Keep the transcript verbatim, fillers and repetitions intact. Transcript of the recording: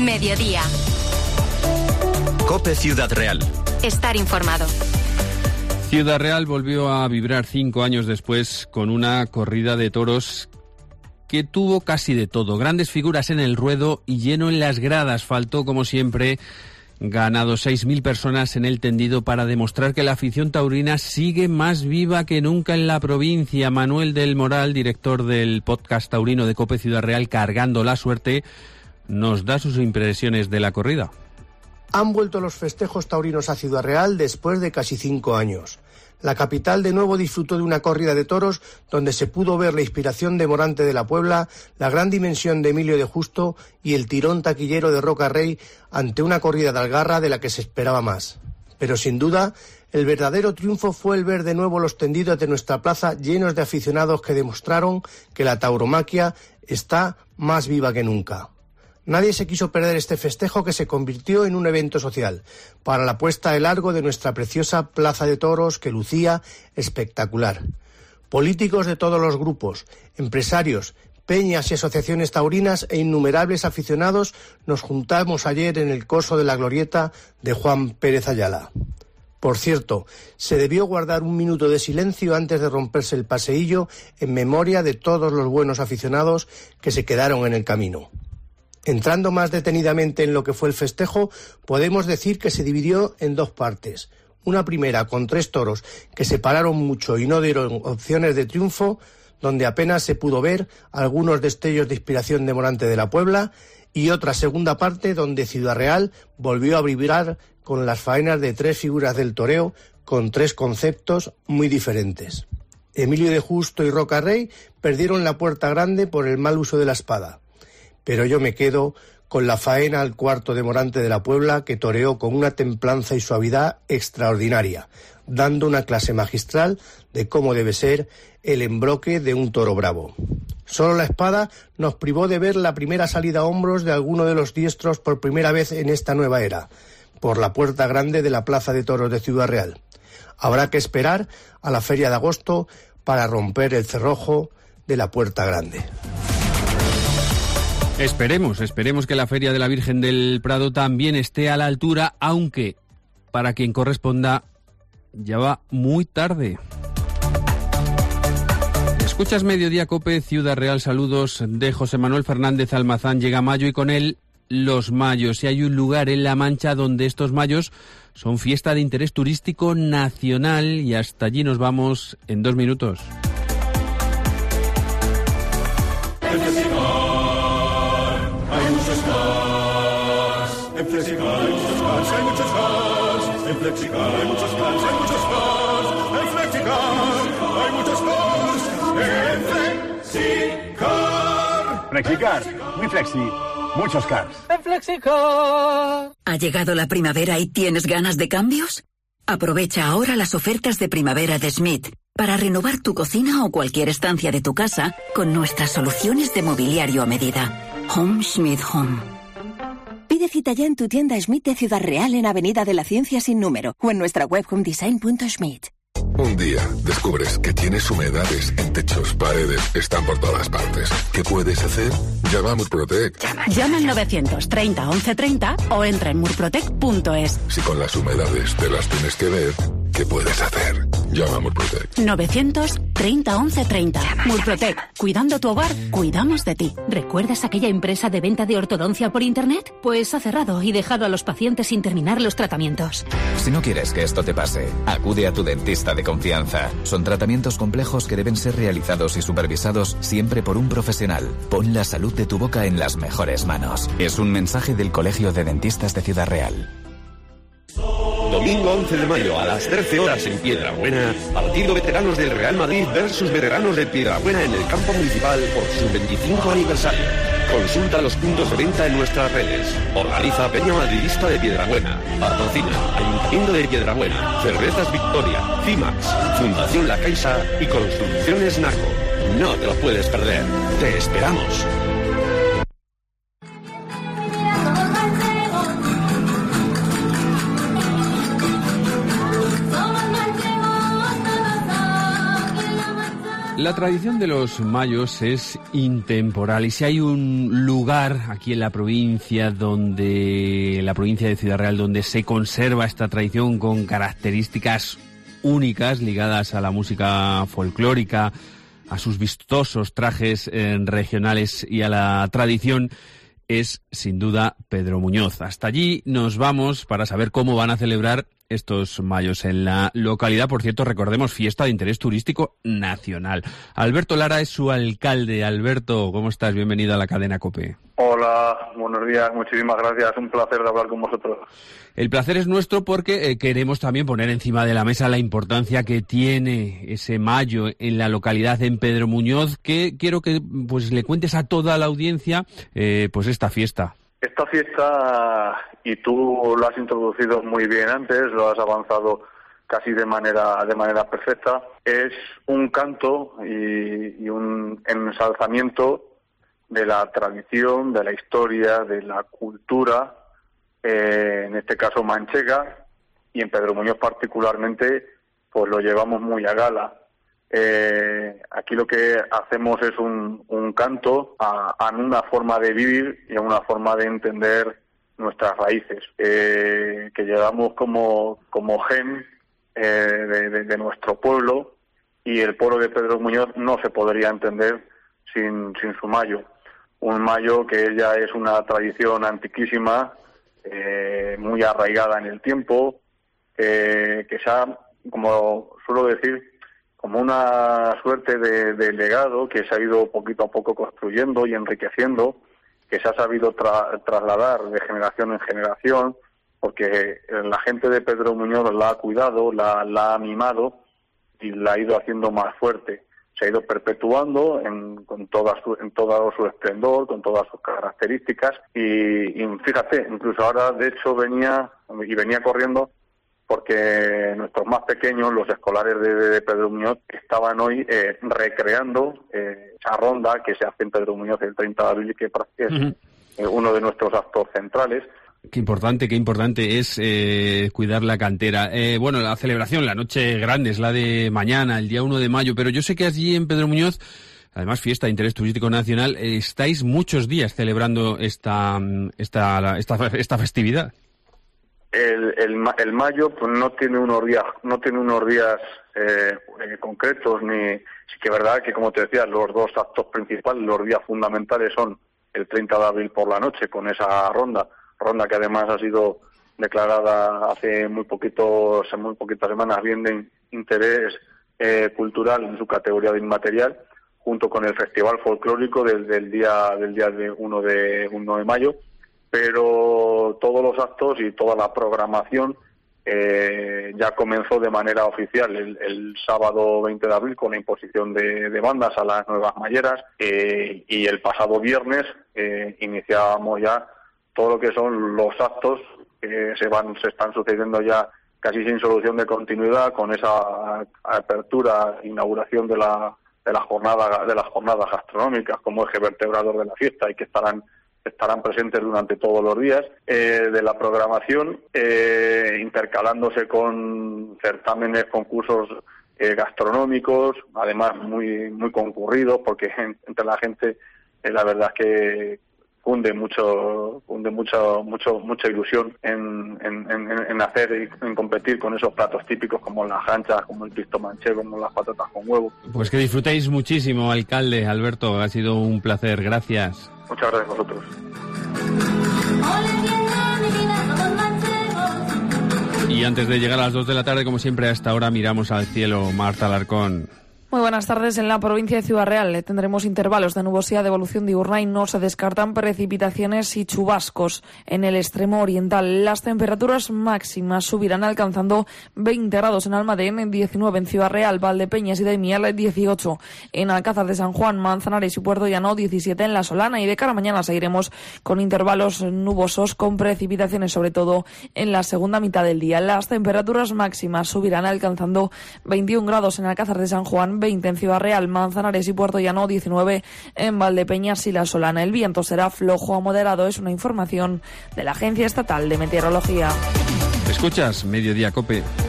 Mediodía. COPE Ciudad Real. Estar informado. Ciudad Real volvió a vibrar cinco años después con una corrida de toros que tuvo casi de todo. Grandes figuras en el ruedo y lleno en las gradas. Faltó, como siempre, ganado seis mil personas en el tendido para demostrar que la afición taurina sigue más viva que nunca en la provincia. Manuel del Moral, director del podcast taurino de COPE Ciudad Real, Cargando la Suerte, nos da sus impresiones de la corrida. Han vuelto los festejos taurinos a Ciudad Real después de casi cinco años. La capital de nuevo disfrutó de una corrida de toros donde se pudo ver la inspiración de Morante de la Puebla, la gran dimensión de Emilio de Justo y el tirón taquillero de Roca Rey ante una corrida de Algarra de la que se esperaba más. Pero sin duda, el verdadero triunfo fue el ver de nuevo los tendidos de nuestra plaza llenos de aficionados que demostraron que la tauromaquia está más viva que nunca. Nadie se quiso perder este festejo que se convirtió en un evento social para la puesta de largo de nuestra preciosa plaza de toros que lucía espectacular. Políticos de todos los grupos, empresarios, peñas y asociaciones taurinas e innumerables aficionados nos juntamos ayer en el coso de la glorieta de Juan Pérez Ayala. Por cierto, se debió guardar un minuto de silencio antes de romperse el paseillo en memoria de todos los buenos aficionados que se quedaron en el camino. Entrando más detenidamente en lo que fue el festejo, podemos decir que se dividió en dos partes. Una primera con tres toros que se pararon mucho y no dieron opciones de triunfo, donde apenas se pudo ver algunos destellos de inspiración de Morante de la Puebla, y otra segunda parte donde Ciudad Real volvió a vibrar con las faenas de tres figuras del toreo con tres conceptos muy diferentes. Emilio de Justo y Roca Rey perdieron la puerta grande por el mal uso de la espada. Pero yo me quedo con la faena al cuarto de Morante de la Puebla, que toreó con una templanza y suavidad extraordinaria, dando una clase magistral de cómo debe ser el embroque de un toro bravo. Solo la espada nos privó de ver la primera salida a hombros de alguno de los diestros por primera vez en esta nueva era, por la puerta grande de la Plaza de Toros de Ciudad Real. Habrá que esperar a la feria de agosto para romper el cerrojo de la puerta grande. Esperemos, esperemos que la Feria de la Virgen del Prado también esté a la altura, aunque para quien corresponda ya va muy tarde. Escuchas Mediodía COPE, Ciudad Real, saludos de José Manuel Fernández Almazán. Llega mayo y con él los mayos. Y hay un lugar en La Mancha donde estos mayos son fiesta de interés turístico nacional y hasta allí nos vamos en dos minutos. En Flexicar hay muchos cars, hay muchos cars. En Flexicar hay muchos cars, hay muchos cars. En Flexicar hay muchos cars. En Flexicar. Flexicar, muy flexi, muchos cars. En Flexicar. ¿Ha llegado la primavera y tienes ganas de cambios? Aprovecha ahora las ofertas de primavera de Schmidt para renovar tu cocina o cualquier estancia de tu casa con nuestras soluciones de mobiliario a medida. Home Schmidt Home. Pide cita ya en tu tienda Schmidt de Ciudad Real en Avenida de la Ciencia sin número o en nuestra web homedesign punto schmidt. Un día descubres que tienes humedades en techos, paredes, están por todas partes. ¿Qué puedes hacer? Llama a Murprotec. Llama, Llama al novecientos treinta once treinta o entra en murprotec punto es. Si con las humedades te las tienes que ver, ¿qué puedes hacer? Llama a Murprotec. novecientos treinta once treinta. Murprotec. Cuidando tu hogar, cuidamos de ti. ¿Recuerdas aquella empresa de venta de ortodoncia por internet? Pues ha cerrado y dejado a los pacientes sin terminar los tratamientos. Si no quieres que esto te pase, acude a tu dentista de confianza. Son tratamientos complejos que deben ser realizados y supervisados siempre por un profesional. Pon la salud de tu boca en las mejores manos. Es un mensaje del Colegio de Dentistas de Ciudad Real. Domingo once de mayo a las trece horas en Piedrabuena, partido veteranos del Real Madrid versus veteranos de Piedrabuena en el campo municipal por su veinticinco aniversario. Consulta los puntos de venta en nuestras redes. Organiza Peña Madridista de Piedrabuena. Patrocina Ayuntamiento de Piedrabuena, Cervezas Victoria, CIMAX, Fundación La Caixa y Construcciones Naco. No te lo puedes perder. Te esperamos. La tradición de los mayos es intemporal y si hay un lugar aquí en la provincia donde la provincia de Ciudad Real donde se conserva esta tradición con características únicas ligadas a la música folclórica, a sus vistosos trajes eh, regionales y a la tradición, es sin duda Pedro Muñoz. Hasta allí nos vamos para saber cómo van a celebrar estos mayos en la localidad. Por cierto, recordemos, fiesta de interés turístico nacional. Alberto Lara es su alcalde. Alberto, ¿cómo estás? Bienvenido a la cadena COPE. Hola, buenos días, muchísimas gracias. Un placer de hablar con vosotros. El placer es nuestro porque eh, queremos también poner encima de la mesa la importancia que tiene ese mayo en la localidad, en Pedro Muñoz, que quiero que pues le cuentes a toda la audiencia eh, pues esta fiesta. Esta fiesta, y tú lo has introducido muy bien antes, lo has avanzado casi de manera de manera perfecta, es un canto y, y un ensalzamiento de la tradición, de la historia, de la cultura, eh, en este caso manchega, y en Pedro Muñoz particularmente, pues lo llevamos muy a gala. Eh, aquí lo que hacemos es un, un canto a, a una forma de vivir y a una forma de entender nuestras raíces, eh, que llevamos como, como gen eh, de, de, de nuestro pueblo, y el pueblo de Pedro Muñoz no se podría entender sin, sin su mayo. Un mayo que ya es una tradición antiquísima, eh, muy arraigada en el tiempo, eh, que se ha, como suelo decir, como una suerte de, de legado que se ha ido poquito a poco construyendo y enriqueciendo, que se ha sabido tra- trasladar de generación en generación, porque la gente de Pedro Muñoz la ha cuidado, la, la ha mimado y la ha ido haciendo más fuerte. Se ha ido perpetuando en, con toda su, en todo su esplendor, con todas sus características, y, y fíjate, incluso ahora de hecho venía y venía corriendo porque nuestros más pequeños, los escolares de, de Pedro Muñoz, estaban hoy eh, recreando eh, esa ronda que se hace en Pedro Muñoz el treinta de abril, que es uh-huh. eh, uno de nuestros actos centrales. Qué importante, qué importante es eh, cuidar la cantera. Eh, bueno, la celebración, la noche grande, es la de mañana, el día uno de mayo, pero yo sé que allí en Pedro Muñoz, además fiesta de interés turístico nacional, eh, estáis muchos días celebrando esta, esta, esta, esta festividad. El, el, el mayo pues no tiene unos días, no tiene unos días eh, eh, concretos, ni sí que es verdad que, como te decía, los dos actos principales, los días fundamentales son el treinta de abril por la noche con esa ronda, ronda que además ha sido declarada hace muy poquitos, muy poquitas semanas bien de interés eh, cultural en su categoría de inmaterial, junto con el festival folclórico del, del día del día de uno de mayo. Pero todos los actos y toda la programación eh, ya comenzó de manera oficial el, el sábado veinte de abril con la imposición de, de bandas a las nuevas mayeras, eh, y el pasado viernes eh, iniciábamos ya todo lo que son los actos que se van se están sucediendo ya casi sin solución de continuidad, con esa apertura, inauguración de la de la jornada de las jornadas gastronómicas como eje vertebrador de la fiesta, y que estarán estarán presentes durante todos los días, eh, de la programación, eh, intercalándose con certámenes, concursos eh, gastronómicos, además muy muy concurridos, porque entre la gente eh, la verdad es que funde mucho funde mucho mucho mucha ilusión en, en, en, en hacer y en competir con esos platos típicos como las anchas, como el pisto manchego, como las patatas con huevo. Pues que disfrutéis muchísimo, alcalde Alberto, ha sido un placer, gracias. Muchas gracias a vosotros. Y antes de llegar a las dos de la tarde, como siempre, a esta hora miramos al cielo. Marta Alarcón. Muy buenas tardes. En la provincia de Ciudad Real tendremos intervalos de nubosidad de evolución diurna y no se descartan precipitaciones y chubascos. En el extremo oriental, las temperaturas máximas subirán alcanzando veinte grados en Almadén, diecinueve en Ciudad Real, Valdepeñas y Daimiel, dieciocho en Alcázar de San Juan, Manzanares y Puerto Llano, diecisiete en La Solana, y de cara a mañana seguiremos con intervalos nubosos con precipitaciones, sobre todo en la segunda mitad del día. Las temperaturas máximas subirán alcanzando veintiún grados en Alcázar de San Juan, veinte en Ciudad Real, Manzanares y Puerto Llano, diecinueve en Valdepeñas y La Solana. El viento será flojo a moderado, es una información de la Agencia Estatal de Meteorología. Escuchas Mediodía COPE.